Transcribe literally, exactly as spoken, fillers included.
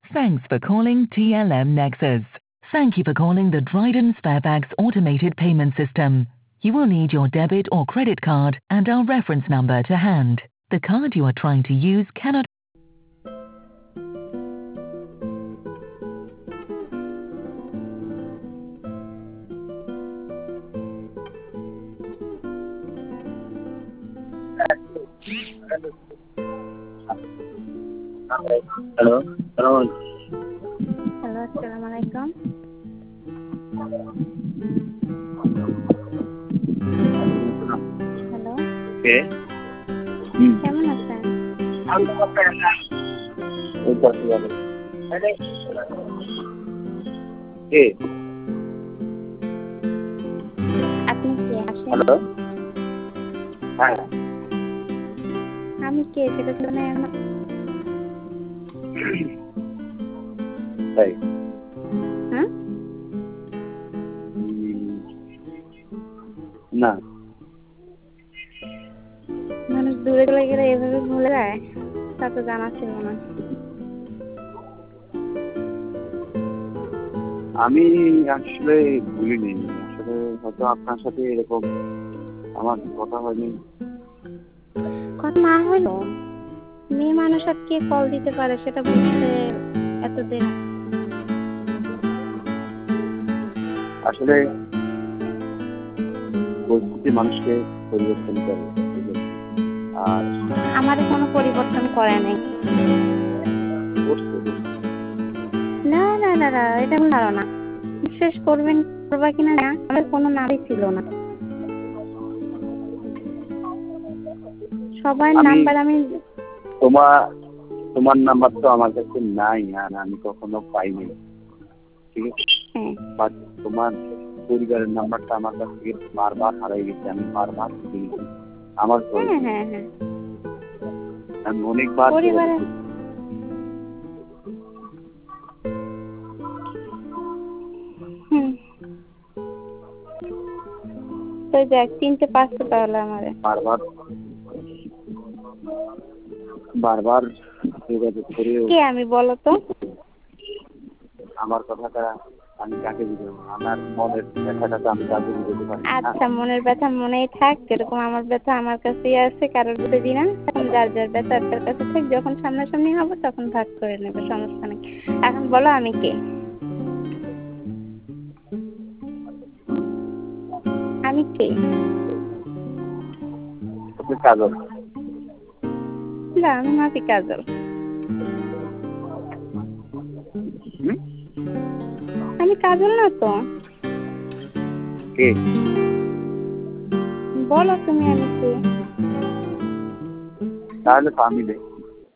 Thanks for calling T L M Nexus. Thank you for calling the Dryden Sparebags automated payment system. You will need your debit or credit card and our reference number to hand. The card you are trying to use cannot. Hello. Hello. Hello, Assalamualaikum. Hello. Okay. Hmm. কেমন আছেন? এই পাশে যাবে। কে? আপনি কে আসেন? Hello. হ্যাঁ। আমি কে সেটা তো জানেন না। তাই। হ্যাঁ? না। মানুষ দূরে চলে গেলে এভাবে ভুলে যায়, তা তো জানা ছিল না। আমি আসলে ভুলিনি, আসলে হয়তো আপনার সাথে এরকম আমার কথা হয়নি। কথা না হলো মেয়ে মানুষ আর কে কল দিতে পারে সেটা বুঝতে এতদিন। আসলে পরিস্থিতি মানুষকে পরিবর্তন করে, আর আমার কোনো পরিবর্তন করে নাই। না না না না, এটা ভুল ধারণা। বিশ্বাস করবেন করবা কিনা না, আমার কোনো নামই ছিল না। সবার নাম্বার আমি তোমার তোমার নাম্বার তো আমার কাছে নাই, আর আমি কখনো পাইনি, ঠিক আছে? হ্যাঁ। বাট তোমার পরিবারের নাম্বারটা আমার কাছ থেকে বারবার হারিয়ে গেছে, আমি বারবার পেয়েছি আমার। হ্যাঁ হ্যাঁ হ্যাঁ, আমি অনেকবার পরিবারে হুম তো দেখ তিনটে পাঁচটা তাহলে আমারে বারবার বারবার যোগাযোগ করে কে আমি বলো তো? আমার কথাটা আমি কাকে বুঝাবো? আমার মনের ব্যথাটা তো আমি কাকে বুঝাতে পারি না। আচ্ছা, মনের ব্যথা মনেই থাক, যেরকম আমার ব্যথা আমার কাছেই আছে, কারোর বুঝে দিই না। এখন যার যার ব্যথা তার কাছে থাক, যখন সামনাসামনি হবো তখন ভাগ করে নেবে, সমস্যা নেই। এখন বলো আমি কে? আমি কে? কাজল। না, আমি মাফি কাজল। আমি কাজল না তো। কে? বলো তুমি আমি কে? তাহলে তো আমি দেখ